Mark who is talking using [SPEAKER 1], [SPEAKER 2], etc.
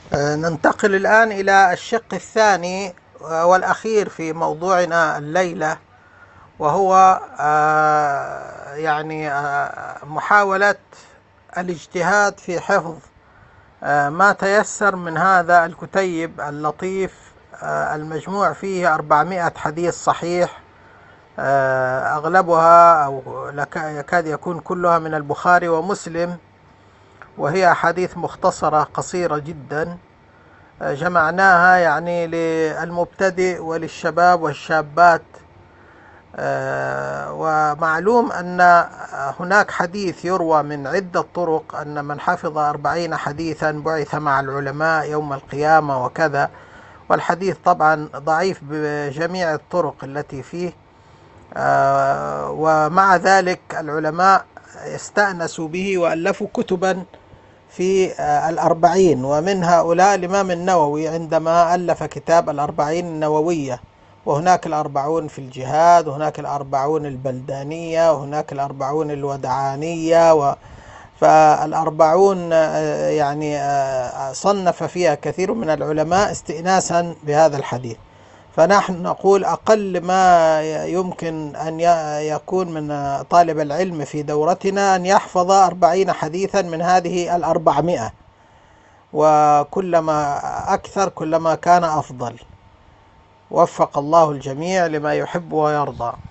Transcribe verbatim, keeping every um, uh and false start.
[SPEAKER 1] آه، ننتقل الآن إلى الشق الثاني والأخير في موضوعنا الليلة، وهو آه، يعني آه، محاولة الاجتهاد في حفظ آه، ما تيسر من هذا الكتيب اللطيف آه، المجموع فيه أربعمائة حديث صحيح، آه، أغلبها أو يكاد يكون كلها من البخاري ومسلم، وهي أحاديث مختصرة قصيرة جدا. جمعناها يعني للمبتدئ وللشباب والشابات. آه، ومعلوم أن هناك حديث يروى من عدة طرق أن من حفظ أربعين حديثا بعث مع العلماء يوم القيامة وكذا، والحديث طبعا ضعيف بجميع الطرق التي فيه. آه، ومع ذلك العلماء استأنسوا به وألفوا كتبا في الأربعين، ومن هؤلاء الإمام النووي عندما ألف كتاب الأربعين النووية. وهناك الأربعون في الجهاد، وهناك الأربعون البلدانية، وهناك الأربعون الودعانية و فالأربعون يعني صنف فيها كثير من العلماء استئناسا بهذا الحديث. فنحن نقول أقل ما يمكن أن يكون من طالب العلم في دورتنا أن يحفظ أربعين حديثا من هذه الأربعمائة، وكلما أكثر كلما كان أفضل. وفق الله الجميع لما يحب ويرضى.